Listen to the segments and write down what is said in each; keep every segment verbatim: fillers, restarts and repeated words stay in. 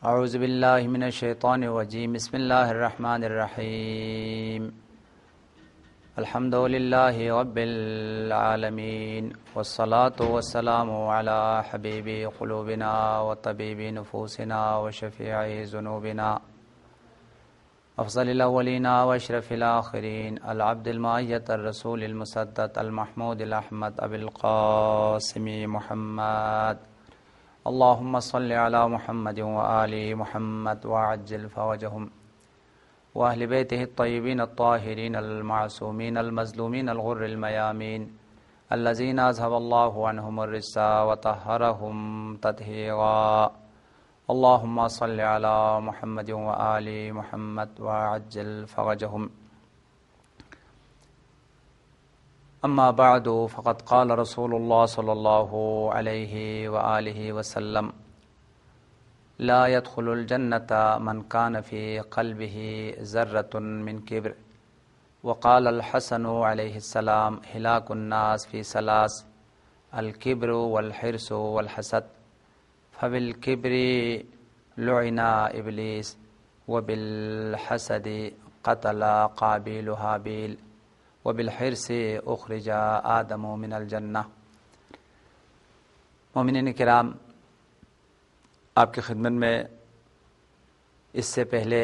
اعوذ باللہ من الشیطان الرجیم بسم اللہ الرحمن الرحیم الحمد للہ رب العالمین والصلاة والسلام علی حبیب قلوبنا وطبیب نفوسنا وشفیع ذنوبنا افضل الاولین واشرف الاخرین العبد المعیت الرسول المسدد المحمود الاحمد ابی القاسم محمد اللهم صل على محمد وآل محمد وعجل فرجهم وأهل بيته الطيبين الطاهرين المعصومين المظلومين الغر الميامين الذين أذهب الله عنهم الرجس وطهرهم تطهيرا اللهم صل على محمد وآل محمد وعجل فرجهم اما بعد فقد قال رسول الله صلى الله عليه وآله وسلم لا يدخل الجنة من كان في قلبه ذرة من كبر وقال الحسن عليه السلام هلاك الناس في ثلاث الكبر والحرص والحسد فبالكبر لعن إبليس وبالحسد قتل قابيل هابيل وبالحرص اخرج آدم من الجنہ۔ مومنین کرام، آپ کی خدمت میں اس سے پہلے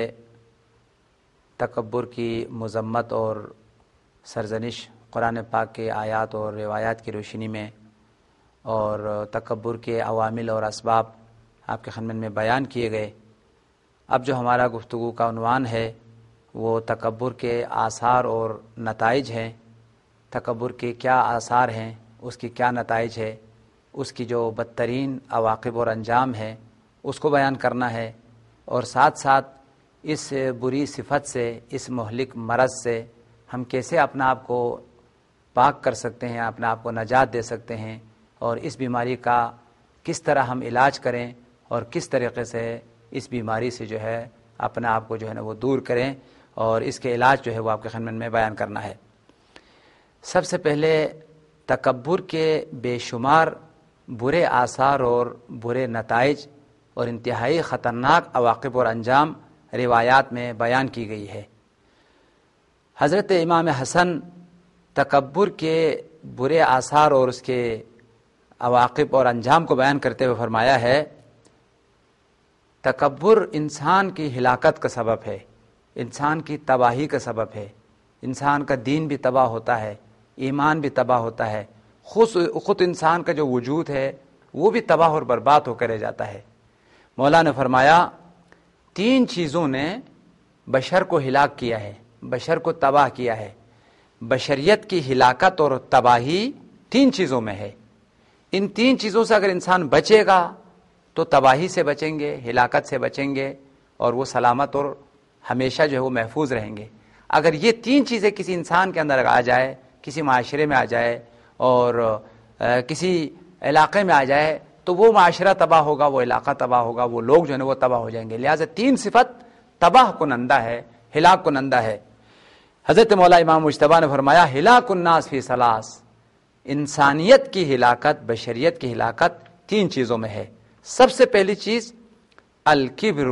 تکبر کی مذمت اور سرزنش قرآن پاک کے آیات اور روایات کی روشنی میں اور تکبر کے عوامل اور اسباب آپ کی خدمت میں بیان کیے گئے۔ اب جو ہمارا گفتگو کا عنوان ہے وہ تکبر کے آثار اور نتائج ہیں۔ تکبر کے کیا آثار ہیں، اس کی کیا نتائج ہے، اس کی جو بدترین عواقب اور انجام ہے اس کو بیان کرنا ہے، اور ساتھ ساتھ اس بری صفت سے، اس مہلک مرض سے ہم کیسے اپنا آپ کو پاک کر سکتے ہیں، اپنا آپ کو نجات دے سکتے ہیں، اور اس بیماری کا کس طرح ہم علاج کریں اور کس طریقے سے اس بیماری سے جو ہے اپنا آپ کو جو ہے نا وہ دور کریں، اور اس کے علاج جو ہے وہ آپ کے خدمت میں بیان کرنا ہے۔ سب سے پہلے تکبر کے بے شمار برے آثار اور برے نتائج اور انتہائی خطرناک عواقب اور انجام روایات میں بیان کی گئی ہے۔ حضرت امام حسن تکبر کے برے آثار اور اس کے عواقب اور انجام کو بیان کرتے ہوئے فرمایا ہے، تکبر انسان کی ہلاکت کا سبب ہے، انسان کی تباہی کا سبب ہے، انسان کا دین بھی تباہ ہوتا ہے، ایمان بھی تباہ ہوتا ہے، خود خود انسان کا جو وجود ہے وہ بھی تباہ اور برباد ہو کر رہ جاتا ہے۔ مولا نے فرمایا تین چیزوں نے بشر کو ہلاک کیا ہے، بشر کو تباہ کیا ہے۔ بشریت کی ہلاکت اور تباہی تین چیزوں میں ہے۔ ان تین چیزوں سے اگر انسان بچے گا تو تباہی سے بچیں گے، ہلاکت سے بچیں گے، اور وہ سلامت اور ہمیشہ جو ہے وہ محفوظ رہیں گے۔ اگر یہ تین چیزیں کسی انسان کے اندر آ جائے، کسی معاشرے میں آ جائے اور کسی علاقے میں آ جائے تو وہ معاشرہ تباہ ہوگا، وہ علاقہ تباہ ہوگا، وہ لوگ جو ہے وہ تباہ ہو جائیں گے۔ لہٰذا تین صفت تباہ کنندہ ہے، ہلاک کنندہ ہے۔ حضرت مولا امام مجتبیٰ نے فرمایا ہلاک الناس فی ثلاث، انسانیت کی ہلاکت، بشریت کی ہلاکت تین چیزوں میں ہے۔ سب سے پہلی چیز الکبر،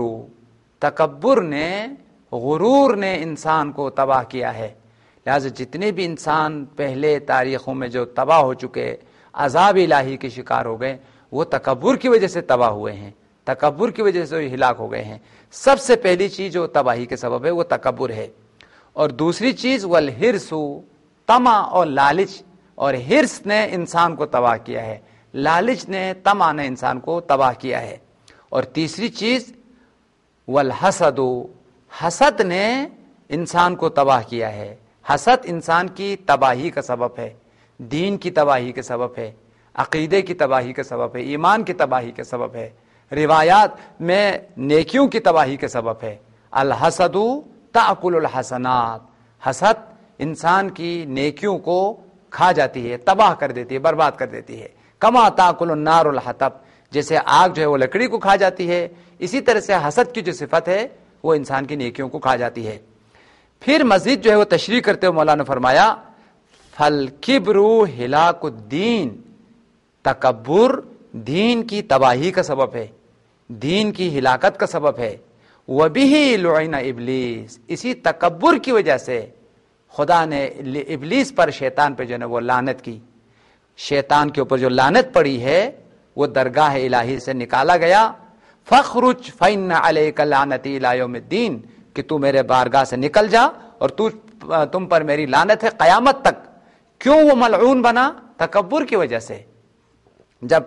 تکبر نے، غرور نے انسان کو تباہ کیا ہے۔ لہذا جتنے بھی انسان پہلے تاریخوں میں جو تباہ ہو چکے، عذاب الہی کے شکار ہو گئے، وہ تکبر کی وجہ سے تباہ ہوئے ہیں، تکبر کی وجہ سے ہلاک ہو گئے ہیں۔ سب سے پہلی چیز جو تباہی کے سبب ہے وہ تکبر ہے۔ اور دوسری چیز والحرص، طمع اور لالچ، اور حرص نے انسان کو تباہ کیا ہے، لالچ نے، طمع نے انسان کو تباہ کیا ہے۔ اور تیسری چیز والحسد، حسد نے انسان کو تباہ کیا ہے۔ حسد انسان کی تباہی کا سبب ہے، دین کی تباہی کے سبب ہے، عقیدے کی تباہی کے سبب ہے، ایمان کی تباہی کے سبب ہے، روایات میں نیکیوں کی تباہی کے سبب ہے۔ الحسد تأکل الحسنات، حسد انسان کی نیکیوں کو کھا جاتی ہے، تباہ کر دیتی ہے، برباد کر دیتی ہے۔ کما تأکل النار الحطب، جیسے آگ جو ہے وہ لکڑی کو کھا جاتی ہے، اسی طرح سے حسد کی جو صفت ہے وہ انسان کی نیکیوں کو کھا جاتی ہے۔ پھر مزید جو ہے وہ تشریح کرتے ہوئے مولانا نے فرمایا فالکبر ہلاک الدین، تکبر دین کی تباہی کا سبب ہے، دین کی ہلاکت کا سبب ہے۔ وَبِهِ لُعِنَ ابلیس، اسی تکبر کی وجہ سے خدا نے ابلیس پر، شیطان پہ جو ہے وہ لعنت کی۔ شیطان کے اوپر جو لعنت پڑی ہے وہ درگاہ الہی سے نکالا گیا۔ فَخْرُجْ فَإِنَّ عَلَيْكَ لَعْنَتِي إِلَىٰ يَوْمِ الدِّينِ، کہ تو میرے بارگاہ سے نکل جا اور تو تم پر میری لعنت ہے قیامت تک۔ کیوں وہ ملعون بنا؟ تکبر کی وجہ سے۔ جب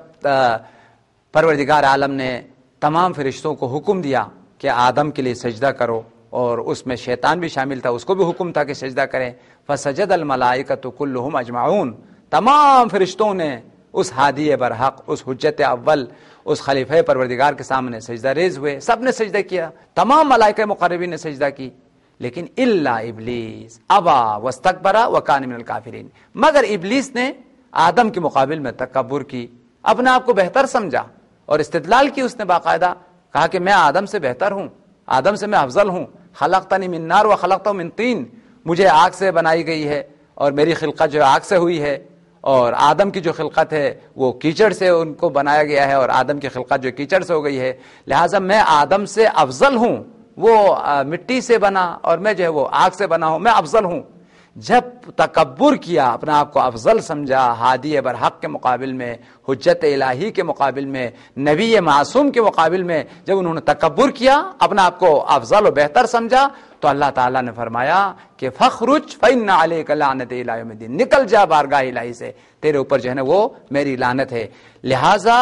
پروردگار عالم نے تمام فرشتوں کو حکم دیا کہ آدم کے لیے سجدہ کرو، اور اس میں شیطان بھی شامل تھا، اس کو بھی حکم تھا کہ سجدہ کریں، فسجد الملائکۃ کلھم اجمعون، تمام فرشتوں نے اس ہادی برحق، اس حجت اول، اس خلیفہ پروردگار کے سامنے سجدہ ریز ہوئے، سب نے سجدہ کیا، تمام ملائکہ مقربین نے سجدہ کی، لیکن الا ابلیس ابا واستکبر وکان من الکافرین، مگر ابلیس نے آدم کے مقابل میں تکبر کی، اپنے آپ کو بہتر سمجھا اور استدلال کی، اس نے باقاعدہ کہا کہ میں آدم سے بہتر ہوں، آدم سے میں افضل ہوں، خلقتنی من نار و خلقتہ من طین، مجھے آگ سے بنائی گئی ہے اور میری خلقت جو آگ سے ہوئی ہے، اور آدم کی جو خلقت ہے وہ کیچڑ سے ان کو بنایا گیا ہے، اور آدم کی خلقت جو کیچڑ سے ہو گئی ہے، لہٰذا میں آدم سے افضل ہوں، وہ مٹی سے بنا اور میں جو ہے وہ آگ سے بنا ہوں، میں افضل ہوں۔ جب تکبر کیا، اپنا آپ کو افضل سمجھا ہادی برحق کے مقابل میں، حجت الہی کے مقابل میں، نبی معصوم کے مقابل میں، جب انہوں نے تکبر کیا، اپنا آپ کو افضل و بہتر سمجھا، تو اللہ تعالیٰ نے فرمایا کہ فخرج فإن علیک لعنت الی یوم الدین، نکل جا بارگاہ الہی سے، تیرے اوپر جو ہے نا وہ میری لعنت ہے۔ لہذا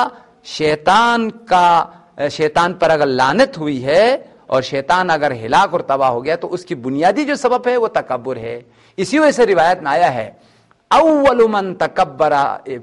شیطان کا شیطان پر اگر لعنت ہوئی ہے اور شیطان اگر ہلاک اور تباہ ہو گیا تو اس کی بنیادی جو سبب ہے وہ تکبر ہے۔ اسی وجہ سے روایت میں آیا ہے اول من تکبر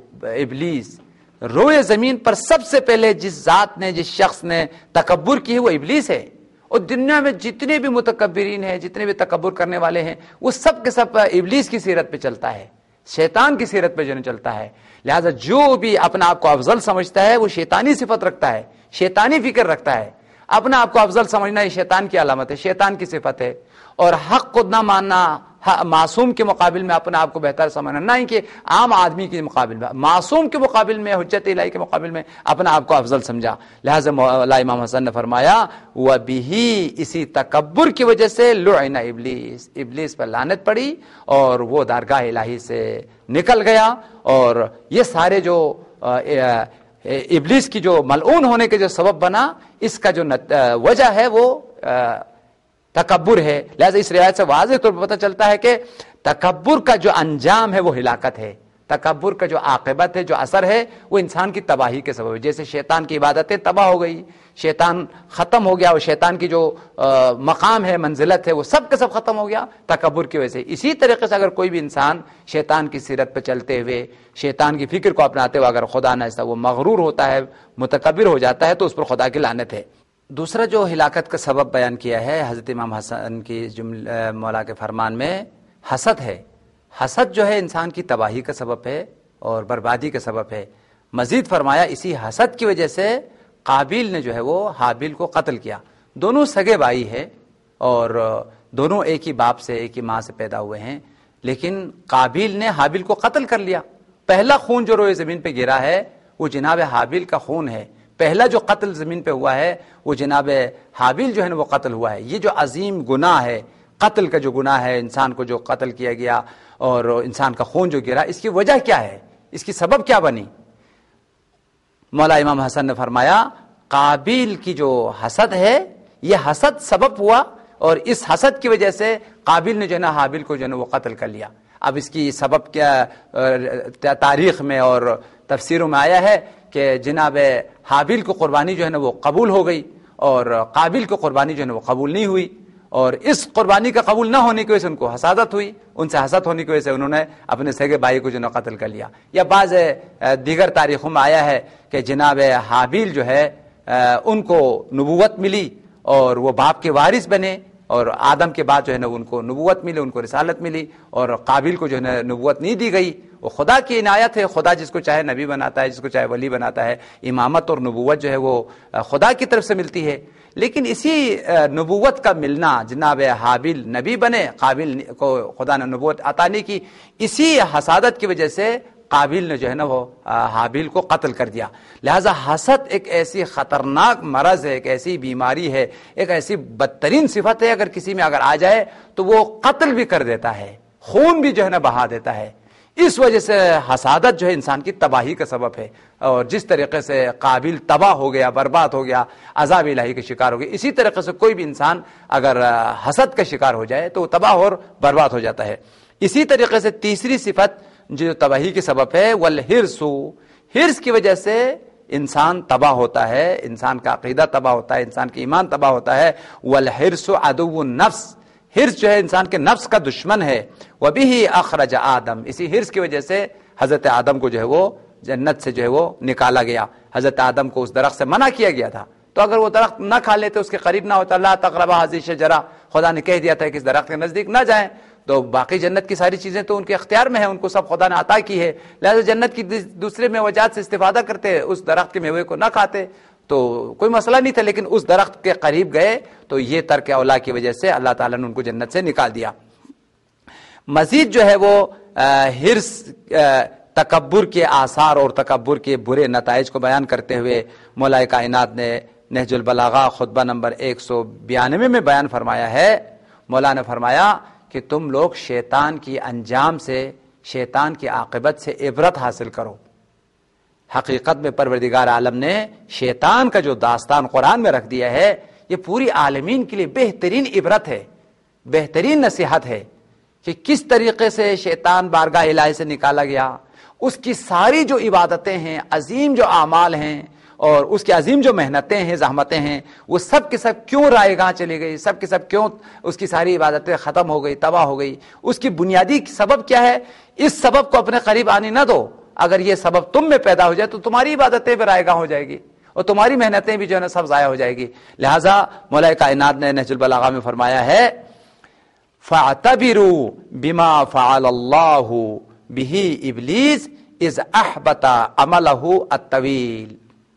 ابلیس، روئے زمین پر سب سے پہلے جس ذات نے، جس شخص نے تکبر کی ہے وہ ابلیس ہے، اور دنیا میں جتنے بھی متکبرین ہیں، جتنے بھی تکبر کرنے والے ہیں، وہ سب کے سب ابلیس کی سیرت پہ چلتا ہے، شیطان کی سیرت پہ جو نہیں چلتا ہے۔ لہذا جو بھی اپنا آپ کو افضل سمجھتا ہے وہ شیطانی صفت رکھتا ہے، شیطانی فکر رکھتا ہے۔ اپنا آپ کو افضل سمجھنا یہ شیطان کی علامت ہے، شیطان کی صفت ہے، اور حق کو نہ ماننا، معصوم کے مقابل میں اپنے آپ کو بہتر سمجھنا، نہ ہی کہ عام آدمی کے مقابل میں، معصوم کے مقابل میں، حجت الہی کے مقابل میں اپنا آپ کو افضل سمجھا۔ لہذا مولا امام حسن نے فرمایا وَبِهِ، اسی تکبر کی وجہ سے لعن ابلیس، ابلیس پر لعنت پڑی اور وہ درگاہ الہی سے نکل گیا۔ اور یہ سارے جو ابلیس کی جو ملعون ہونے کے جو سبب بنا، اس کا جو وجہ ہے وہ تکبر ہے۔ لہذا اس روایت سے واضح طور پر پتہ چلتا ہے کہ تکبر کا جو انجام ہے وہ ہلاکت ہے، تکبر کا جو عاقبت ہے، جو اثر ہے، وہ انسان کی تباہی کے سبب ہے۔ جیسے شیطان کی عبادتیں تباہ ہو گئی، شیطان ختم ہو گیا، اور شیطان کی جو مقام ہے، منزلت ہے، وہ سب کا سب ختم ہو گیا تکبر کی وجہ سے۔ اسی طریقے سے اگر کوئی بھی انسان شیطان کی سیرت پہ چلتے ہوئے، شیطان کی فکر کو اپناتے ہوئے اگر خدا نہ ایسا وہ مغرور ہوتا ہے، متکبر ہو جاتا ہے، تو اس پر خدا کی لعنت ہے۔ دوسرا جو ہلاکت کا سبب بیان کیا ہے حضرت امام حسن کی جملہ مولا کے فرمان میں، حسد ہے۔ حسد جو ہے انسان کی تباہی کا سبب ہے اور بربادی کا سبب ہے۔ مزید فرمایا اسی حسد کی وجہ سے قابیل نے جو ہے وہ حابیل کو قتل کیا۔ دونوں سگے بھائی ہیں اور دونوں ایک ہی باپ سے، ایک ہی ماں سے پیدا ہوئے ہیں، لیکن قابیل نے حابیل کو قتل کر لیا۔ پہلا خون جو روئے زمین پہ گرا ہے وہ جناب حابیل کا خون ہے۔ پہلا جو قتل زمین پہ ہوا ہے وہ جناب حابیل جو ہے نا وہ قتل ہوا ہے۔ یہ جو عظیم گناہ ہے، قتل کا جو گناہ ہے، انسان کو جو قتل کیا گیا اور انسان کا خون جو گرا، اس کی وجہ کیا ہے، اس کی سبب کیا بنی؟ مولا امام حسن نے فرمایا قابیل کی جو حسد ہے، یہ حسد سبب ہوا، اور اس حسد کی وجہ سے قابیل نے جو ہے نا حابیل کو جو ہے نا وہ قتل کر لیا۔ اب اس کی سبب کیا تاریخ میں اور تفسیروں میں آیا ہے کہ جناب حابیل کو قربانی جو ہے نا وہ قبول ہو گئی اور قابیل کو قربانی جو ہے نا وہ قبول نہیں ہوئی، اور اس قربانی کا قبول نہ ہونے کی وجہ سے ان کو حسادت ہوئی، ان سے حسد ہونے کی وجہ سے انہوں نے اپنے سگے بھائی کو جو ہے قتل کر لیا۔ یا بعض دیگر تاریخوں میں آیا ہے کہ جناب حابیل جو ہے ان کو نبوت ملی اور وہ باپ کے وارث بنے، اور آدم کے بعد جو ہے نا ان کو نبوت ملی، ان کو رسالت ملی، اور قابیل کو جو ہے نا نبوت نہیں دی گئی۔ وہ خدا کی عنایت ہے، خدا جس کو چاہے نبی بناتا ہے، جس کو چاہے ولی بناتا ہے۔ امامت اور نبوت جو ہے وہ خدا کی طرف سے ملتی ہے، لیکن اسی نبوت کا ملنا، جناب حابیل نبی بنے، قابیل کو خدا نے نبوت عطا نہیں کی، اسی حسادت کی وجہ سے قابیل نے جو ہے نا وہ حابیل کو قتل کر دیا. لہذا حسد ایک ایسی خطرناک مرض ہے، ایک ایسی بیماری ہے، ایک ایسی بدترین صفت ہے، اگر کسی میں اگر آ جائے تو وہ قتل بھی کر دیتا ہے، خون بھی جو ہے نا بہا دیتا ہے. اس وجہ سے حسادت جو ہے انسان کی تباہی کا سبب ہے. اور جس طریقے سے قابیل تباہ ہو گیا، برباد ہو گیا، عذاب الہی کے شکار ہو گیا، اسی طریقے سے کوئی بھی انسان اگر حسد کا شکار ہو جائے تو وہ تباہ اور برباد ہو جاتا ہے. اسی طریقے سے تیسری صفت جو تباہی کی سبب ہے والحرص، حرص کی وجہ سے انسان تباہ ہوتا ہے، انسان کا عقیدہ تباہ ہوتا ہے، انسان کا ایمان تباہ ہوتا ہے. والحرص عدو النفس، حرص جو ہے انسان کے نفس کا دشمن ہے. وبه اخرج آدم، اسی حرص کی وجہ سے حضرت آدم کو جو ہے وہ جنت سے جو ہے وہ نکالا گیا. حضرت آدم کو اس درخت سے منع کیا گیا تھا، تو اگر وہ درخت نہ کھا لیتے، اس کے قریب نہ ہوتا، لا تقربا هذه الشجرہ، خدا نے کہہ دیا تھا کہ اس درخت کے نزدیک نہ جائیں، تو باقی جنت کی ساری چیزیں تو ان کے اختیار میں ہیں، ان کو سب خدا نے عطا کی ہے. لہذا جنت کی دوسرے میوجات سے استفادہ کرتے، اس درخت کے میوے کو نہ کھاتے تو کوئی مسئلہ نہیں تھا. لیکن اس درخت کے قریب گئے تو یہ ترک اولا کی وجہ سے اللہ تعالیٰ نے ان کو جنت سے نکال دیا. مزید جو ہے وہ حرص تکبر کے آثار اور تکبر کے برے نتائج کو بیان کرتے ہوئے مولا کائنات نے نہج البلاغہ خطبہ نمبر ایک سو بیانوے میں بیان فرمایا ہے. مولا نے فرمایا کہ تم لوگ شیطان کی انجام سے، شیطان کی عاقبت سے عبرت حاصل کرو. حقیقت میں پروردگار عالم نے شیطان کا جو داستان قرآن میں رکھ دیا ہے، یہ پوری عالمین کے لیے بہترین عبرت ہے، بہترین نصیحت ہے کہ کس طریقے سے شیطان بارگاہ الہی سے نکالا گیا. اس کی ساری جو عبادتیں ہیں، عظیم جو اعمال ہیں اور اس کی عظیم جو محنتیں ہیں، زحمتیں ہیں، وہ سب کے سب کیوں رائے گاہ چلی گئی، سب کے سب کیوں اس کی ساری عبادتیں ختم ہو گئی، تباہ ہو گئی. اس کی بنیادی سبب کیا ہے؟ اس سبب کو اپنے قریب آنے نہ دو. اگر یہ سبب تم میں پیدا ہو جائے تو تمہاری عبادتیں بھی رائے گاہ ہو جائے گی اور تمہاری محنتیں بھی جو ہے نا سب ضائع ہو جائے گی. لہٰذا مولا کائنات نے نہج البلاغہ میں فرمایا ہے فَاعْتَبِرُوا بِمَا فَعَلَ اللَّهُ بِهِ إِبْلِيسَ إِذْ أَحْبَطَ عَمَلَهُ الطَّوِيلَ،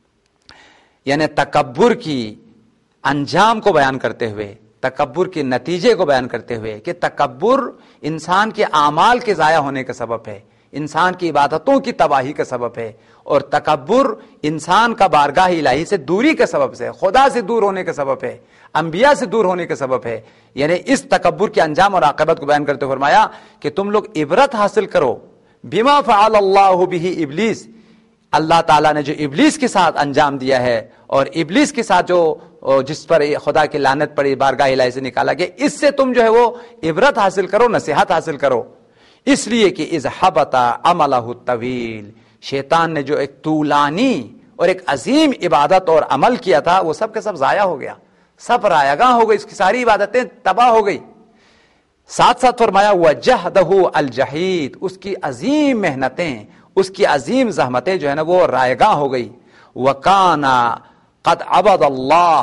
یعنی تکبر کی انجام کو بیان کرتے ہوئے، تکبر کے نتیجے کو بیان کرتے ہوئے کہ تکبر انسان کے اعمال کے ضائع ہونے کا سبب ہے، انسان کی عبادتوں کی تباہی کا سبب ہے، اور تکبر انسان کا بارگاہ الہی سے دوری کے سبب سے، خدا سے دور ہونے کا سبب ہے، انبیاء سے دور ہونے کا سبب ہے. یعنی اس تکبر کے انجام اور عاقبت کو بیان کرتے ہوئے فرمایا کہ تم لوگ عبرت حاصل کرو بما فعل اللہ بہ ابلیس، اللہ تعالیٰ نے جو ابلیس کے ساتھ انجام دیا ہے اور ابلیس کے ساتھ جو جس پر خدا کی لعنت پڑی، بارگاہ الہی سے نکالا گیا، اس سے تم جو ہے وہ عبرت حاصل کرو، نصیحت حاصل کرو. اس لیے کہ اذ حبط عملہ الطویل، شیطان نے جو ایک طولانی اور ایک عظیم عبادت اور عمل کیا تھا وہ سب کے سب ضائع ہو گیا، سب رائے گاہ ہو گئی، اس کی ساری عبادتیں تباہ ہو گئی. ساتھ ساتھ فرمایا وجہدہ الجحید، اس کی عظیم محنتیں، اس کی عظیم زحمتیں جو ہے نا وہ رائے گاہ ہو گئی. وکان قد عبد اللہ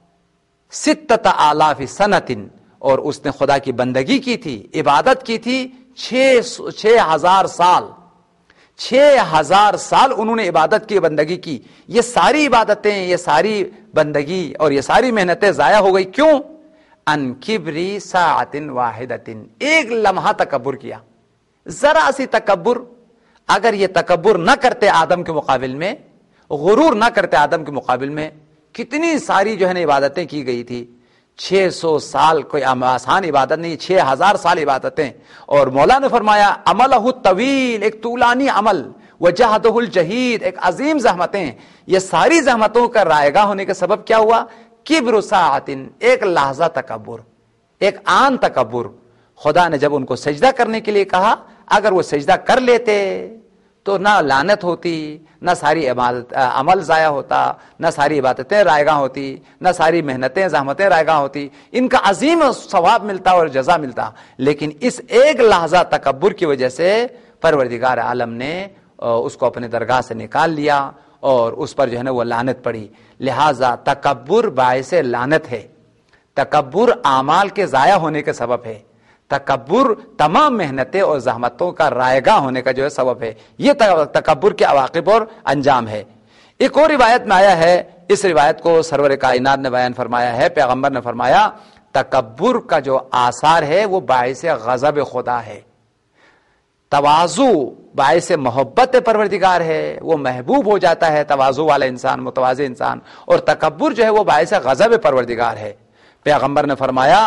ستۃ آلاف سنۃ، اور اس نے خدا کی بندگی کی تھی، عبادت کی تھی چھ چھ ہزار سال، چھ ہزار سال انہوں نے عبادت کی، بندگی کی. یہ ساری عبادتیں، یہ ساری بندگی اور یہ ساری محنتیں ضائع ہو گئی. کیوں؟ ان کبری ساعت واحدۃ، ایک لمحہ تکبر کیا، ذرا سی تکبر. اگر یہ تکبر نہ کرتے آدم کے مقابل میں، غرور نہ کرتے آدم کے مقابل میں، کتنی ساری جو ہے نا عبادتیں کی گئی تھی. چھ سو سال کوئی آسان عبادت نہیں، چھ ہزار سال عبادتیں. اور مولا نے فرمایا عملہ طویل، ایک طولانی عمل، وجہدہ الجہید، ایک عظیم زحمتیں. یہ ساری زحمتوں کا رائے گاہ ہونے کا سبب کیا ہوا؟ کبر ساعت، ایک لحظہ تکبر، ایک آن تکبر. خدا نے جب ان کو سجدہ کرنے کے لیے کہا، اگر وہ سجدہ کر لیتے تو نہ لعنت ہوتی، نہ ساری عبادت عمل ضائع ہوتا، نہ ساری عبادتیں رائے گاہ ہوتی، نہ ساری محنتیں زحمتیں رائے گاہ ہوتی، ان کا عظیم ثواب ملتا اور جزا ملتا. لیکن اس ایک لحظہ تکبر کی وجہ سے پروردگار عالم نے اس کو اپنے درگاہ سے نکال لیا اور اس پر جو ہے نا وہ لعنت پڑی. لہذا تکبر باعث لعنت ہے، تکبر اعمال کے ضائع ہونے کا سبب ہے، تکبر تمام محنتیں اور زحمتوں کا رائے گاہ ہونے کا جو ہے سبب ہے. یہ تکبر کے عواقب اور انجام ہے. ایک اور روایت میں آیا ہے، اس روایت کو سرور کائنات نے بیان فرمایا ہے، پیغمبر نے فرمایا تکبر کا جو آثار ہے وہ باعث غضب خدا ہے. تواضع باعث محبت پروردگار ہے، وہ محبوب ہو جاتا ہے تواضع والا انسان، متواضع انسان، اور تکبر جو ہے وہ باعث غضب پروردگار ہے۔ پیغمبر نے فرمایا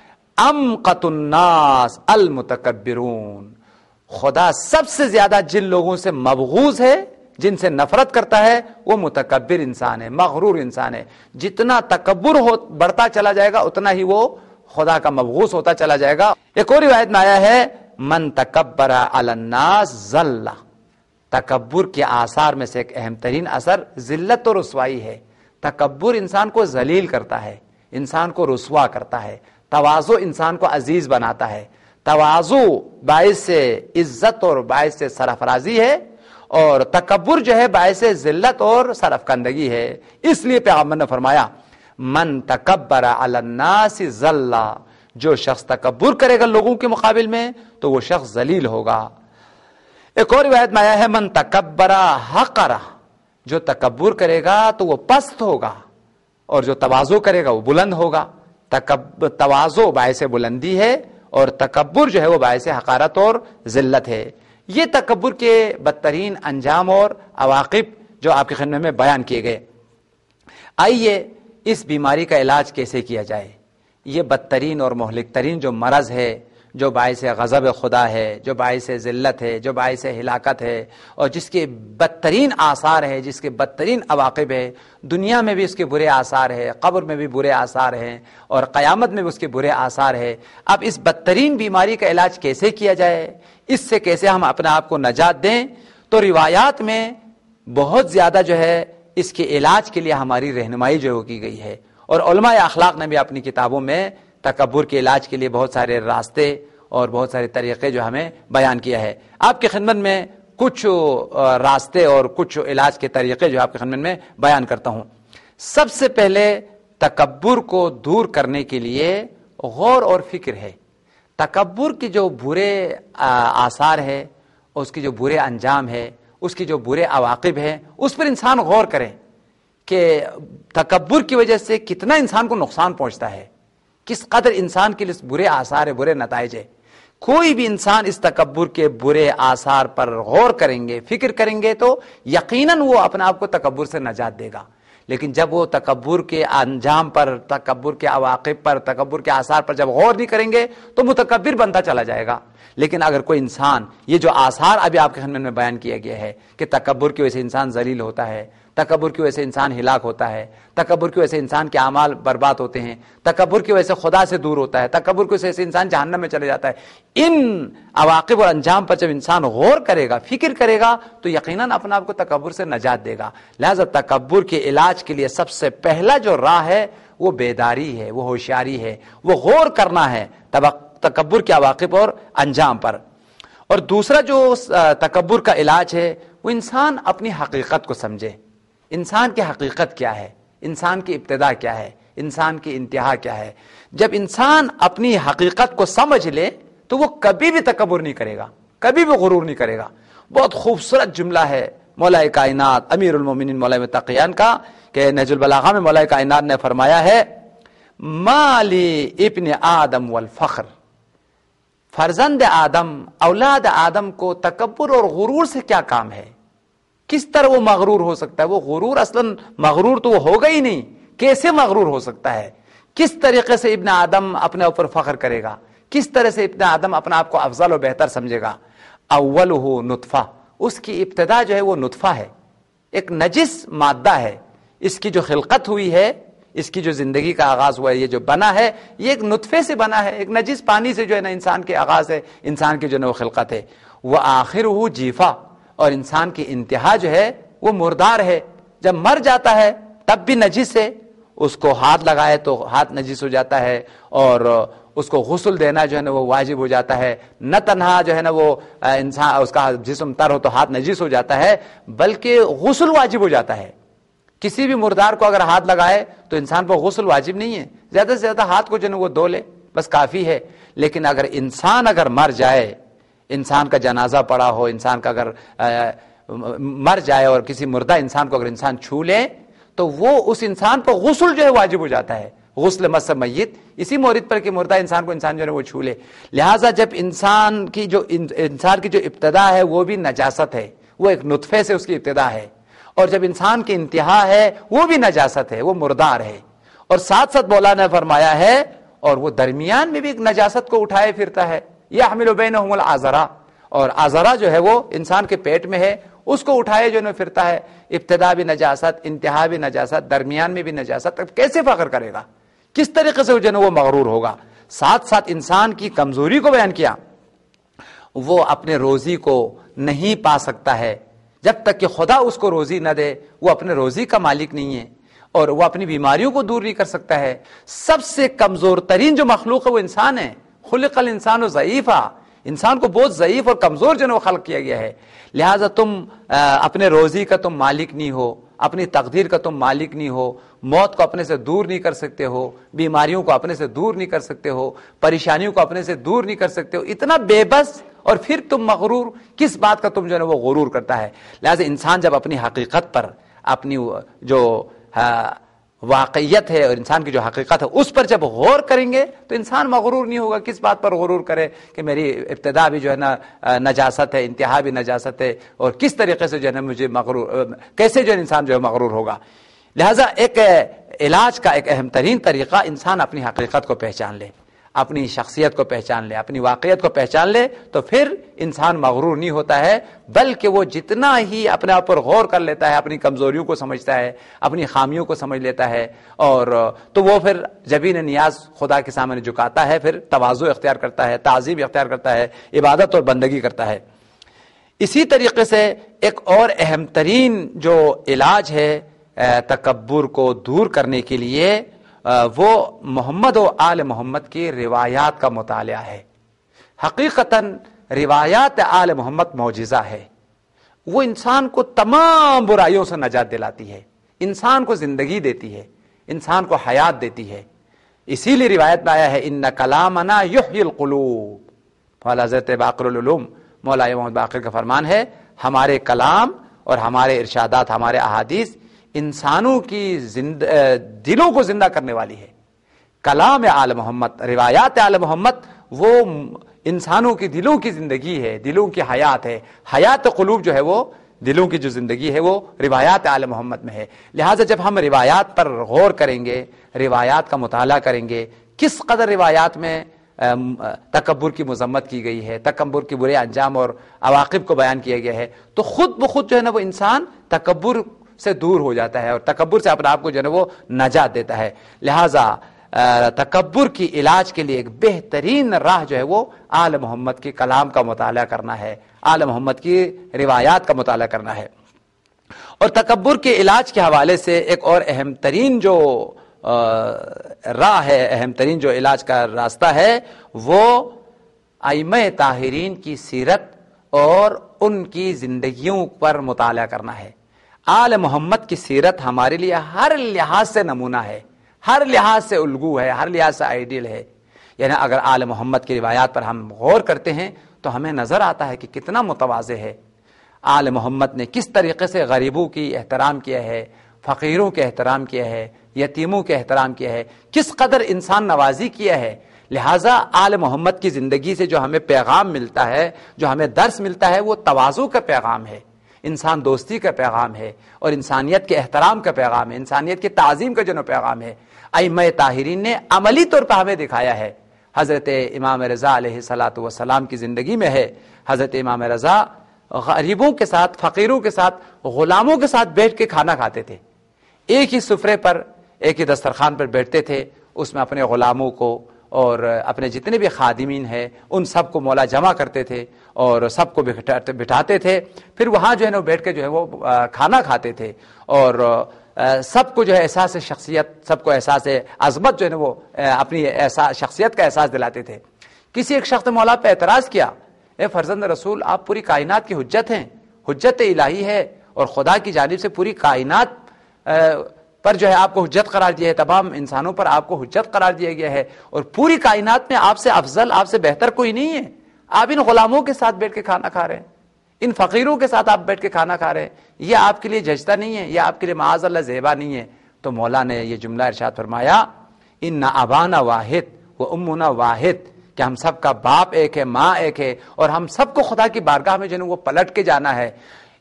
امقت الناس المتکبرون، خدا سب سے زیادہ جن لوگوں سے مبغوض ہے، جن سے نفرت کرتا ہے، وہ متکبر انسان ہے، مغرور انسان ہے۔ جتنا تکبر ہو بڑھتا چلا جائے گا اتنا ہی وہ خدا کا مبغوض ہوتا چلا جائے گا۔ ایک اور روایت میں آیا ہے من تکبر علی الناس ذل، تکبر کے آثار میں سے ایک اہم ترین اثر ذلت اور رسوائی ہے۔ تکبر انسان کو ذلیل کرتا ہے، انسان کو رسوا کرتا ہے، تواضع انسان کو عزیز بناتا ہے۔ تواضع باعث سے عزت اور باعث سے سرفرازی ہے، اور تکبر جو ہے باعث ذلت اور سرفکندگی ہے۔ اس لیے پیغمبر نے فرمایا من تکبر علی الناس ذل، جو شخص تکبر کرے گا لوگوں کے مقابل میں تو وہ شخص ذلیل ہوگا۔ ایک اور روایت میں آیا ہے من تکبر حقر، جو تکبر کرے گا تو وہ پست ہوگا، اور جو تواضع کرے گا وہ بلند ہوگا۔ تکبر تواضع باعث بلندی ہے، اور تکبر جو ہے وہ باعث حقارت اور ذلت ہے۔ یہ تکبر کے بدترین انجام اور عواقب جو آپ کی خدمت میں بیان کیے گئے۔ آئیے اس بیماری کا علاج کیسے کیا جائے۔ یہ بدترین اور مہلک ترین جو مرض ہے، جو باعث غضب خدا ہے، جو باعث ذلت ہے، جو باعث ہلاکت ہے، اور جس کے بدترین آثار ہے، جس کے بدترین عواقب ہے، دنیا میں بھی اس کے برے آثار ہے، قبر میں بھی برے آثار ہیں، اور قیامت میں بھی اس کے برے آثار ہے۔ اب اس بدترین بیماری کا علاج کیسے کیا جائے، اس سے کیسے ہم اپنے آپ کو نجات دیں، تو روایات میں بہت زیادہ جو ہے اس کے علاج کے لیے ہماری رہنمائی جو کی گئی ہے، اور علماء اخلاق نے بھی اپنی کتابوں میں تکبر کے علاج کے لیے بہت سارے راستے اور بہت سارے طریقے جو ہمیں بیان کیا ہے۔ آپ کی خدمت میں کچھ راستے اور کچھ علاج کے طریقے جو آپ کی خدمت میں بیان کرتا ہوں۔ سب سے پہلے تکبر کو دور کرنے کے لیے غور اور فکر ہے۔ تکبر کی جو برے آثار ہے، اس کی جو برے انجام ہے، اس کی جو برے عواقب ہیں، اس پر انسان غور کرے کہ تکبر کی وجہ سے کتنا انسان کو نقصان پہنچتا ہے، کس قدر انسان کے لیے برے آثار ہے، برے نتائج ہے۔ کوئی بھی انسان اس تکبر کے برے آثار پر غور کریں گے، فکر کریں گے تو یقیناً وہ اپنے آپ کو تکبر سے نجات دے گا۔ لیکن جب وہ تکبر کے انجام پر، تکبر کے عواقب پر، تکبر کے آثار پر جب غور نہیں کریں گے تو متکبر بنتا چلا جائے گا۔ لیکن اگر کوئی انسان یہ جو آثار ابھی آپ کے خدمت میں بیان کیا گیا ہے کہ تکبر کی وجہ سے انسان ذلیل ہوتا ہے، تکبر کی وجہ سے انسان ہلاک ہوتا ہے، تکبر کی وجہ سے انسان کے اعمال برباد ہوتے ہیں، تکبر کی وجہ سے خدا سے دور ہوتا ہے، تکبر کی وجہ سے انسان جہنم میں چلے جاتا ہے، ان عواقب اور انجام پر جب انسان غور کرے گا، فکر کرے گا تو یقیناً اپنے آپ کو تکبر سے نجات دے گا۔ لہذا تکبر کے علاج کے لیے سب سے پہلا جو راہ ہے وہ بیداری ہے، وہ ہوشیاری ہے، وہ غور کرنا ہے تکبر کے عواقب اور انجام پر۔ اور دوسرا جو تکبر کا علاج ہے وہ انسان اپنی حقیقت کو سمجھے۔ انسان کی حقیقت کیا ہے، انسان کی ابتدا کیا ہے، انسان کی انتہا کیا ہے۔ جب انسان اپنی حقیقت کو سمجھ لے تو وہ کبھی بھی تکبر نہیں کرے گا، کبھی بھی غرور نہیں کرے گا۔ بہت خوبصورت جملہ ہے مولا کائنات امیر المومنین مولا متقیان کا کہ نہج البلاغہ میں مولا کائنات نے فرمایا ہے مالی ابن آدم والفخر، فرزند آدم، اولاد آدم کو تکبر اور غرور سے کیا کام ہے؟ کس طرح وہ مغرور ہو سکتا ہے؟ وہ غرور اصلاً مغرور تو وہ ہوگا ہی نہیں، کیسے مغرور ہو سکتا ہے؟ کس طریقے سے ابن آدم اپنے اوپر فخر کرے گا؟ کس طرح سے ابن آدم اپنے آپ کو افضل و بہتر سمجھے گا؟ اولہ نطفہ، اس کی ابتدا جو ہے وہ نطفہ ہے، ایک نجس مادہ ہے۔ اس کی جو خلقت ہوئی ہے، اس کی جو زندگی کا آغاز ہوا ہے، یہ جو بنا ہے یہ ایک نطفے سے بنا ہے، ایک نجس پانی سے جو ہے نا انسان کے آغاز ہے، انسان کی جو ہے وہ خلقت ہے۔ وہ آخر ہو جیفا، اور انسان کی انتہا جو ہے وہ مردار ہے، جب مر جاتا ہے تب بھی نجس ہے، اس کو ہاتھ لگائے تو ہاتھ نجس ہو جاتا ہے، اور اس کو غسل دینا جو ہے نا وہ واجب ہو جاتا ہے۔ نہ تنہا جو ہے نا وہ انسان اس کا جسم تر ہو تو ہاتھ نجس ہو جاتا ہے، بلکہ غسل واجب ہو جاتا ہے۔ کسی بھی مردار کو اگر ہاتھ لگائے تو انسان پر غسل واجب نہیں ہے، زیادہ سے زیادہ ہاتھ کو جو ہے وہ دھو لے بس کافی ہے۔ لیکن اگر انسان اگر مر جائے، انسان کا جنازہ پڑا ہو، انسان کا اگر مر جائے اور کسی مردہ انسان کو اگر انسان چھو لے تو وہ اس انسان پر غسل جو ہے واجب ہو جاتا ہے، غسل مس میت، اسی مورد پر کہ مردہ انسان کو انسان جو ہے وہ چھو لے۔ لہٰذا جب انسان کی جو انسان کی جو ابتدا ہے وہ بھی نجاست ہے، وہ ایک نطفے سے اس کی ابتدا ہے، اور جب انسان کی انتہا ہے وہ بھی نجاست ہے، وہ مردار ہے۔ اور ساتھ ساتھ مولانا نے فرمایا ہے اور وہ درمیان میں بھی ایک نجاست کو اٹھائے پھرتا ہے، یحمل بینہم العذرا، اور عذرا جو ہے وہ انسان کے پیٹ میں ہے، اس کو اٹھائے جو ہے پھرتا ہے۔ ابتدا بھی نجاست، انتہا بھی نجاست، درمیان میں بھی نجاست، اب کیسے فخر کرے گا؟ کس طریقے سے جو ہے وہ مغرور ہوگا؟ ساتھ ساتھ انسان کی کمزوری کو بیان کیا، وہ اپنے روزی کو نہیں پا سکتا ہے جب تک کہ خدا اس کو روزی نہ دے، وہ اپنے روزی کا مالک نہیں ہے، اور وہ اپنی بیماریوں کو دور نہیں کر سکتا ہے۔ سب سے کمزور ترین جو مخلوق ہے وہ انسان ہے، خلق الانسان ضعیفا، انسان کو بہت ضعیف اور کمزور جو ہے وہ خلق کیا گیا ہے۔ لہٰذا تم اپنے روزی کا تم مالک نہیں ہو، اپنی تقدیر کا تم مالک نہیں ہو، موت کو اپنے سے دور نہیں کر سکتے ہو، بیماریوں کو اپنے سے دور نہیں کر سکتے ہو، پریشانیوں کو اپنے سے دور نہیں کر سکتے ہو، اتنا بے بس، اور پھر تم مغرور، کس بات کا تم جو ہے وہ غرور کرتا ہے؟ لہٰذا انسان جب اپنی حقیقت پر، اپنی جو واقعیت ہے اور انسان کی جو حقیقت ہے اس پر جب غور کریں گے تو انسان مغرور نہیں ہوگا۔ کس بات پر غرور کرے کہ میری ابتدا بھی جو ہے نا نجاست ہے، انتہا بھی نجاست ہے، اور کس طریقے سے جو ہے نا مجھے مغرور، کیسے جو انسان جو ہے مغرور ہوگا؟ لہذا ایک علاج کا ایک اہم ترین طریقہ، انسان اپنی حقیقت کو پہچان لے، اپنی شخصیت کو پہچان لے، اپنی واقعیت کو پہچان لے، تو پھر انسان مغرور نہیں ہوتا ہے، بلکہ وہ جتنا ہی اپنے آپ پر غور کر لیتا ہے، اپنی کمزوریوں کو سمجھتا ہے، اپنی خامیوں کو سمجھ لیتا ہے، اور تو وہ پھر جبین نیاز خدا کے سامنے جھکاتا ہے، پھر تواضع اختیار کرتا ہے، تعظیم اختیار کرتا ہے، عبادت اور بندگی کرتا ہے۔ اسی طریقے سے ایک اور اہم ترین جو علاج ہے تکبر کو دور کرنے کے لیے، وہ محمد و آل محمد کی روایات کا مطالعہ ہے۔ حقیقتاً روایات آل محمد معجزہ ہے، وہ انسان کو تمام برائیوں سے نجات دلاتی ہے، انسان کو زندگی دیتی ہے، انسان کو حیات دیتی ہے۔ اسی لیے روایت میں آیا ہے ان کلامنا یحیی القلوب، مولا حضرت باقر العلوم مولا محمد باقر کا فرمان ہے، ہمارے کلام اور ہمارے ارشادات، ہمارے احادیث انسانوں کی زند... دلوں کو زندہ کرنے والی ہے۔ کلام آل محمد، روایات آل محمد، وہ انسانوں کی دلوں کی زندگی ہے، دلوں کی حیات ہے۔ حیات قلوب جو ہے وہ دلوں کی جو زندگی ہے وہ روایات آل محمد میں ہے۔ لہٰذا جب ہم روایات پر غور کریں گے، روایات کا مطالعہ کریں گے، کس قدر روایات میں تکبر کی مذمت کی گئی ہے، تکبر کے برے انجام اور عواقب کو بیان کیا گیا ہے، تو خود بخود جو ہے نا وہ انسان تکبر سے دور ہو جاتا ہے اور تکبر سے اپنے آپ کو جو ہے نا وہ نجات دیتا ہے۔ لہٰذا تکبر کی علاج کے لیے ایک بہترین راہ جو ہے وہ آل محمد کے کلام کا مطالعہ کرنا ہے، آل محمد کی روایات کا مطالعہ کرنا ہے۔ اور تکبر کے علاج کے حوالے سے ایک اور اہم ترین جو راہ ہے، اہم ترین جو علاج کا راستہ ہے، وہ ائمہ طاہرین کی سیرت اور ان کی زندگیوں پر مطالعہ کرنا ہے۔ آل محمد کی سیرت ہمارے لیے ہر لحاظ سے نمونہ ہے، ہر لحاظ سے الگو ہے، ہر لحاظ سے آئیڈیل ہے۔ یعنی اگر آل محمد کی روایات پر ہم غور کرتے ہیں تو ہمیں نظر آتا ہے کہ کتنا متواضع ہے آل محمد نے، کس طریقے سے غریبوں کی احترام کیا ہے، فقیروں کے احترام کیا ہے، یتیموں کے احترام کیا ہے، کس قدر انسان نوازی کیا ہے۔ لہٰذا آل محمد کی زندگی سے جو ہمیں پیغام ملتا ہے، جو ہمیں درس ملتا ہے، وہ تواضع کا پیغام ہے، انسان دوستی کا پیغام ہے، اور انسانیت کے احترام کا پیغام ہے، انسانیت کی تعظیم کا جو پیغام ہے۔ ائمہ طاہرین نے عملی طور پر ہمیں دکھایا ہے۔ حضرت امام رضا علیہ الصلوۃ والسلام کی زندگی میں ہے، حضرت امام رضا غریبوں کے ساتھ، فقیروں کے ساتھ، غلاموں کے ساتھ بیٹھ کے کھانا کھاتے تھے، ایک ہی سفرے پر، ایک ہی دسترخوان پر بیٹھتے تھے، اس میں اپنے غلاموں کو اور اپنے جتنے بھی خادمین ہیں ان سب کو مولا جمع کرتے تھے اور سب کو بٹھاتے تھے، پھر وہاں جو ہے نا بیٹھ کے جو ہے وہ کھانا کھاتے تھے، اور سب کو جو ہے احساس شخصیت، سب کو احساس عظمت جو ہے نا وہ اپنی احساس شخصیت کا احساس دلاتے تھے۔ کسی ایک شخص نے مولا پہ اعتراض کیا، اے فرزند رسول، آپ پوری کائنات کی حجت ہیں، حجت الہی ہے، اور خدا کی جانب سے پوری کائنات پر جو ہے آپ کو حجت قرار دیا ہے، تمام انسانوں پر آپ کو حجت قرار دیا گیا ہے، اور پوری کائنات میں آپ سے افضل، آپ سے بہتر کوئی نہیں ہے، آپ ان غلاموں کے ساتھ بیٹھ کے کھانا کھا رہے ہیں، ان فقیروں کے ساتھ آپ بیٹھ کے کھانا کھا رہے ہیں، یہ آپ کے لیے جچتا نہیں ہے، یہ آپ کے لیے معاذ اللہ زیبا نہیں ہے۔ تو مولا نے یہ جملہ ارشاد فرمایا، ان ابانا واحد و امنا واحد، کہ ہم سب کا باپ ایک ہے، ماں ایک ہے، اور ہم سب کو خدا کی بارگاہ میں جو ہے وہ پلٹ کے جانا ہے۔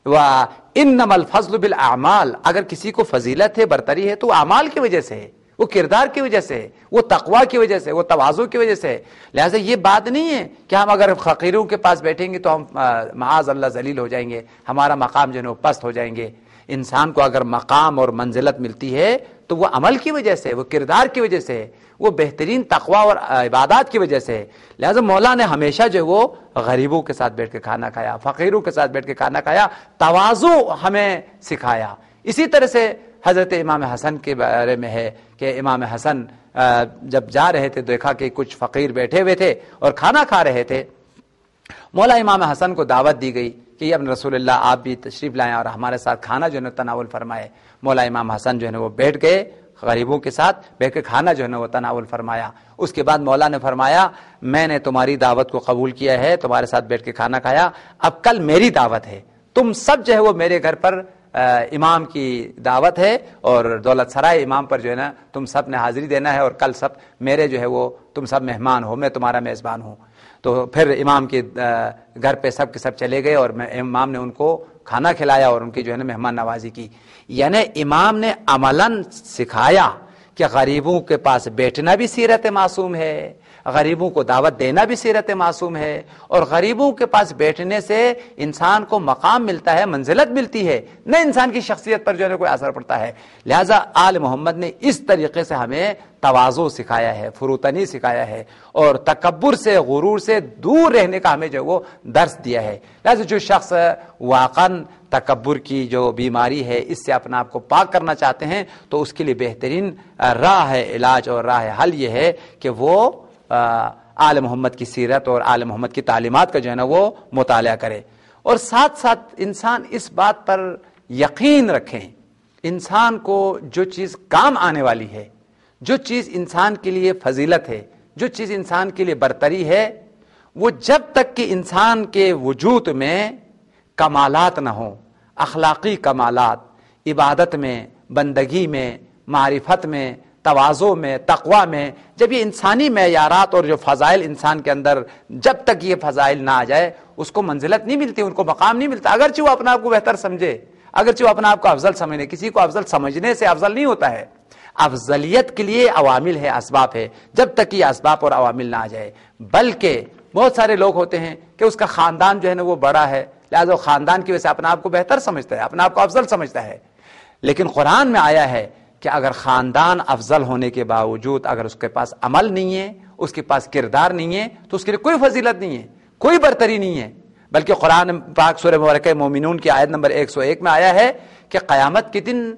وَإِنَّمَا الْفَضْلُ بِالْأَعْمَالِ، اگر کسی کو فضیلت ہے، برتری ہے، تو اعمال کی وجہ سے ہے، وہ کردار کی وجہ سے، وہ تقوی کی وجہ سے، وہ تواضع کی وجہ سے۔ لہٰذا یہ بات نہیں ہے کہ ہم اگر فقیروں کے پاس بیٹھیں گے تو ہم معاذ اللہ ذلیل ہو جائیں گے، ہمارا مقام جو ہے وہ پست ہو جائیں گے۔ انسان کو اگر مقام اور منزلت ملتی ہے تو وہ عمل کی وجہ سے، وہ کردار کی وجہ سے، وہ بہترین تقوی اور عبادات کی وجہ سے۔ لہذا مولا نے ہمیشہ جو ہے وہ غریبوں کے ساتھ بیٹھ کے کھانا کھایا، فقیروں کے ساتھ بیٹھ کے کھانا کھایا، تواضع ہمیں سکھایا۔ اسی طرح سے حضرت امام حسن کے بارے میں ہے کہ امام حسن جب جا رہے تھے دیکھا کہ کچھ فقیر بیٹھے ہوئے تھے اور کھانا کھا رہے تھے۔ مولا امام حسن کو دعوت دی گئی کہ یہ ابن رسول اللہ آپ بھی تشریف لائیں اور ہمارے ساتھ کھانا جو ہے تناول فرمائے۔ مولا امام حسن جو ہے وہ بیٹھ گئے، غریبوں کے ساتھ بیٹھ کے کھانا جو ہے وہ تناول فرمایا۔ اس کے بعد مولا نے فرمایا میں نے تمہاری دعوت کو قبول کیا ہے، تمہارے ساتھ بیٹھ کے کھانا کھایا، اب کل میری دعوت ہے، تم سب جو ہے وہ میرے گھر پر امام کی دعوت ہے اور دولت سرائے امام پر جو ہے نا تم سب نے حاضری دینا ہے، اور کل سب میرے جو ہے وہ تم سب مہمان ہو، میں تمہارا میزبان ہوں۔ تو پھر امام کے گھر پہ سب کے سب چلے گئے اور امام نے ان کو کھانا کھلایا اور ان کی جو ہے نا مہمان نوازی کی۔ یعنی امام نے عملاً سکھایا کہ غریبوں کے پاس بیٹھنا بھی سیرت معصوم ہے، غریبوں کو دعوت دینا بھی سیرت معصوم ہے، اور غریبوں کے پاس بیٹھنے سے انسان کو مقام ملتا ہے، منزلت ملتی ہے، نہ انسان کی شخصیت پر جو ہے کوئی اثر پڑتا ہے۔ لہذا آل محمد نے اس طریقے سے ہمیں تواضع سکھایا ہے، فروتنی سکھایا ہے، اور تکبر سے، غرور سے دور رہنے کا ہمیں جو وہ درس دیا ہے۔ لہذا جو شخص واقعاً تکبر کی جو بیماری ہے اس سے اپنا آپ کو پاک کرنا چاہتے ہیں تو اس کے لیے بہترین راہ ہے، علاج اور راہ حل یہ ہے کہ وہ آل محمد کی سیرت اور آل محمد کی تعلیمات کا جو ہے نا وہ مطالعہ کرے، اور ساتھ ساتھ انسان اس بات پر یقین رکھیں انسان کو جو چیز کام آنے والی ہے، جو چیز انسان کے لیے فضیلت ہے، جو چیز انسان کے لیے برتری ہے، وہ جب تک کہ انسان کے وجود میں کمالات نہ ہوں، اخلاقی کمالات، عبادت میں، بندگی میں، معرفت میں، تواضع میں، تقوی میں، جب یہ انسانی معیارات اور جو فضائل انسان کے اندر جب تک یہ فضائل نہ آ جائے اس کو منزلت نہیں ملتی، ان کو مقام نہیں ملتا، اگرچہ وہ اپنا آپ کو بہتر سمجھے، اگرچہ وہ اپنا آپ کو افضل سمجھے۔ کسی کو افضل سمجھنے سے افضل نہیں ہوتا ہے، افضلیت کے لیے عوامل ہے، اسباب ہے، جب تک یہ اسباب اور عوامل نہ آ جائے۔ بلکہ بہت سارے لوگ ہوتے ہیں کہ اس کا خاندان جو ہے نا وہ بڑا ہے، لہذا وہ خاندان کی وجہ سے اپنا آپ کو بہتر سمجھتا ہے، اپنا آپ کو افضل سمجھتا ہے۔ لیکن قرآن میں آیا ہے کہ اگر خاندان افضل ہونے کے باوجود اگر اس کے پاس عمل نہیں ہے، اس کے پاس کردار نہیں ہے، تو اس کے لیے کوئی فضیلت نہیں ہے، کوئی برتری نہیں ہے۔ بلکہ قرآن پاک سورہ مبارکہ مومنون کی آیت نمبر ایک سو ایک میں آیا ہے کہ قیامت کے دن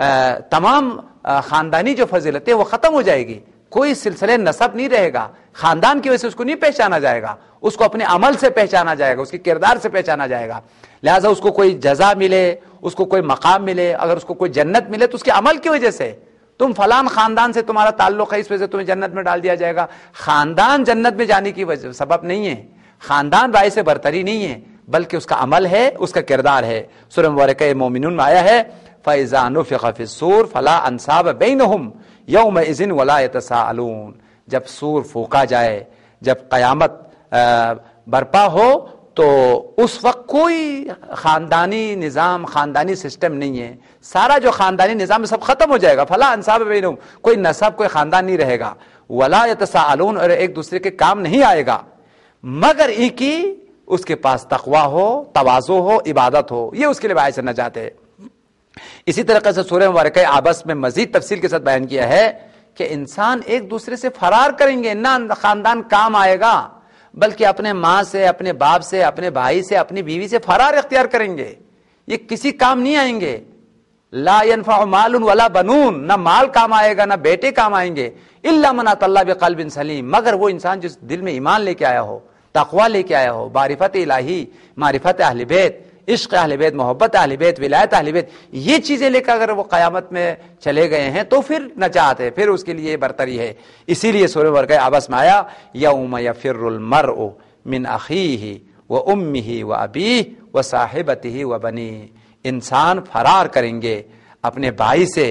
تمام خاندانی جو فضیلتیں وہ ختم ہو جائے گی، کوئی سلسلے نسب نہیں رہے گا، خاندان کی وجہ سے اس کو نہیں پہچانا جائے گا، اس کو اپنے عمل سے پہچانا جائے گا، اس کے کردار سے پہچانا جائے گا۔ لہٰذا اس کو کوئی جزا ملے، اس کو کوئی مقام ملے، اگر اس کو کوئی جنت ملے تو اس کے عمل کی وجہ سے۔ تم فلان خاندان سے تمہارا تعلق ہے اس وجہ سے تمہیں جنت میں ڈال دیا جائے گا، خاندان جنت میں جانے کی وجہ سبب نہیں ہے، خاندان باعث سے برتری نہیں ہے، بلکہ اس کا عمل ہے، اس کا کردار ہے۔ سورہ مبارکہ مومنون میں آیا ہے فَإِذَا نُفِخَ فِي الصُّورِ فَلَا أَنْسَابَ بَيْنَهُمْ يَوْمَئِذٍ وَلَا يَتَسَاءَلُونَ، جب سور پھونکا جائے، جب قیامت برپا ہو تو اس وقت کوئی خاندانی نظام، خاندانی سسٹم نہیں ہے، سارا جو خاندانی نظام سب ختم ہو جائے گا۔ فلا انصاب بینہم، کوئی نسب، کوئی خاندان نہیں رہے گا۔ ولا یتساءلون، اور ایک دوسرے کے کام نہیں آئے گا، مگر ایک ہی اس کے پاس تقوی ہو، تواضع ہو، عبادت ہو، یہ اس کے لیے باعث نجات ہے۔ اسی طریقے سے سورہ مبارکہ عبس میں مزید تفصیل کے ساتھ بیان کیا ہے کہ انسان ایک دوسرے سے فرار کریں گے، نہ خاندان کام آئے گا، بلکہ اپنے ماں سے، اپنے باپ سے، اپنے بھائی سے، اپنی بیوی سے فرار اختیار کریں گے، یہ کسی کام نہیں آئیں گے۔ لا ينفع مال ولا بنون، نہ مال کام آئے گا، نہ بیٹے کام آئیں گے، الا من اتى الله بقلب سلیم، مگر وہ انسان جس دل میں ایمان لے کے آیا ہو، تقوی لے کے آیا ہو، معرفت الہی، معرفت اہل بیت، عشق اہل بیت، محبت اہل بیت، ولایت اہل بیت، یہ چیزیں لے کر اگر وہ قیامت میں چلے گئے ہیں تو پھر نجات ہے، پھر اس کے لیے برتری ہے۔ اسی لیے سورہ مبارکہ عبس میں آیا یوم یفر المرء من اخیہ وامہ وابیہ وصاحبتہ وبنیہ، انسان فرار کریں گے اپنے بھائی سے،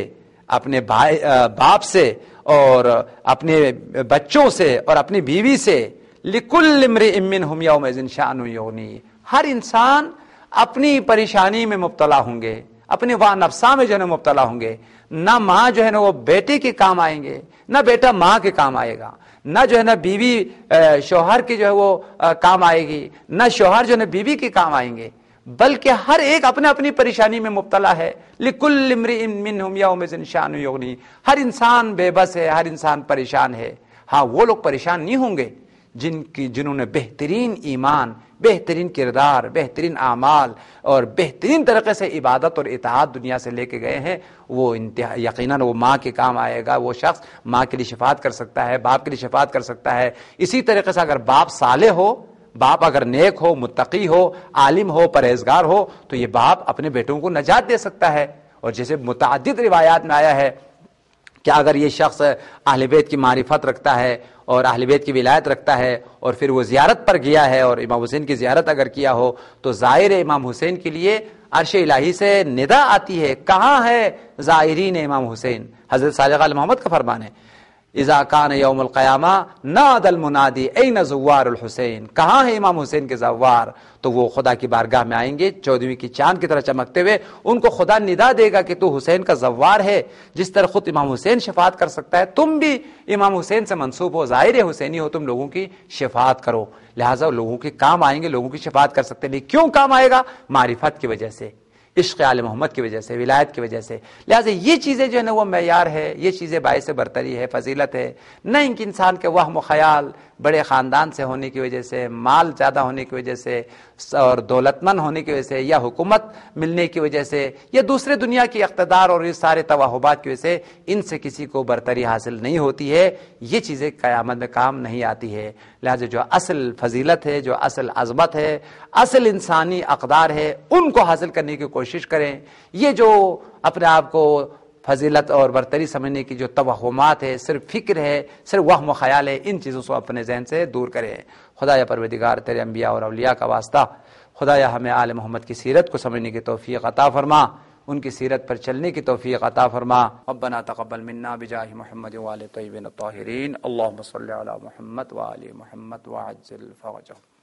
اپنے بھائی باپ سے اور اپنے بچوں سے اور اپنی بیوی سے، لِكُلِّ امْرِئٍ مِّنْهُمْ يَوْمَئِذٍ شَأْنٌ یغنیہ، ہر انسان اپنی پریشانی میں مبتلا ہوں گے، اپنے وا نفسا میں جو ہے مبتلا ہوں گے. نہ ماں جو ہے نا وہ بیٹے کے کام آئیں گے، نہ بیٹا ماں کے کام آئے گا، نہ جو ہے نا بیوی شوہر کی جو ہے وہ کام آئے گی، نہ شوہر جو ہے نا بیوی کے کام آئیں گے، بلکہ ہر ایک اپنے اپنی پریشانی میں مبتلا ہے. لِكُلِّ امْرِئٍ مِّنْهُمْ يَوْمَئِذٍ شَأْنٌ یغنیہ، ہر انسان بے بس ہے، ہر انسان پریشان ہے. ہاں وہ لوگ پریشان نہیں ہوں گے جن کی جنہوں نے بہترین ایمان، بہترین کردار، بہترین اعمال اور بہترین طریقے سے عبادت اور اطاعت دنیا سے لے کے گئے ہیں. وہ انتہا یقیناً وہ ماں کے کام آئے گا. وہ شخص ماں کے لیے شفاعت کر سکتا ہے، باپ کے لیے شفاعت کر سکتا ہے. اسی طریقے سے اگر باپ صالح ہو، باپ اگر نیک ہو، متقی ہو، عالم ہو، پرہیزگار ہو، تو یہ باپ اپنے بیٹوں کو نجات دے سکتا ہے. اور جیسے متعدد روایات میں آیا ہے کہ اگر یہ شخص اہل بیت کی معرفت رکھتا ہے اور اہل بیت کی ولایت رکھتا ہے اور پھر وہ زیارت پر گیا ہے اور امام حسین کی زیارت اگر کیا ہو، تو زائر امام حسین کے لیے عرش الہی سے ندا آتی ہے، کہاں ہے زائرین امام حسین؟ حضرت صالح آل محمد کا فرمان ہے، اذا کان یوم القیامہ نادى المنادی این زوار الحسین، کہاں ہے امام حسین کے زوار؟ تو وہ خدا کی بارگاہ میں آئیں گے چودہویں کی چاند کی طرح چمکتے ہوئے. ان کو خدا ندا دے گا کہ تو حسین کا زوار ہے. جس طرح خود امام حسین شفاعت کر سکتا ہے، تم بھی امام حسین سے منسوب ہو، ظاہر حسینی ہو، تم لوگوں کی شفاعت کرو. لہٰذا لوگوں کے کام آئیں گے، لوگوں کی شفاعت کر سکتے ہیں. کیوں کام آئے گا؟ معرفت کی وجہ سے، عشق آل محمد کی وجہ سے، ولایت کی وجہ سے. لہٰذا یہ چیزیں جو ہے نا وہ معیار ہے، یہ چیزیں باعث برتری ہے، فضیلت ہے. نہ ان کی انسان کے وہم و خیال بڑے خاندان سے ہونے کی وجہ سے، مال زیادہ ہونے کی وجہ سے اور دولت مند ہونے کی وجہ سے، یا حکومت ملنے کی وجہ سے، یا دوسرے دنیا کی اقتدار اور اس سارے توہمات کی وجہ سے ان سے کسی کو برتری حاصل نہیں ہوتی ہے. یہ چیزیں قیامت میں کام نہیں آتی ہے. لہٰذا جو اصل فضیلت ہے، جو اصل عظمت ہے، اصل انسانی اقدار ہے، ان کو حاصل کرنے کی کوشش کریں. یہ جو اپنے آپ کو فضیلت اور برتری سمجھنے کی جو توہمات ہے، صرف فکر ہے، صرف وہم و خیال ہے، ان چیزوں کو اپنے ذہن سے دور کریں. خدایا پروردگار تیرے انبیاء اور اولیاء کا واسطہ، خدایا ہمیں آل محمد کی سیرت کو سمجھنے کی توفیق عطا فرما، ان کی سیرت پر چلنے کی توفیق عطا فرما. ربنا تقبل منا بجاہ محمد وآل طیبین الطاہرین. اللہم صلی علی محمد وآل محمد وعجل فرجہ.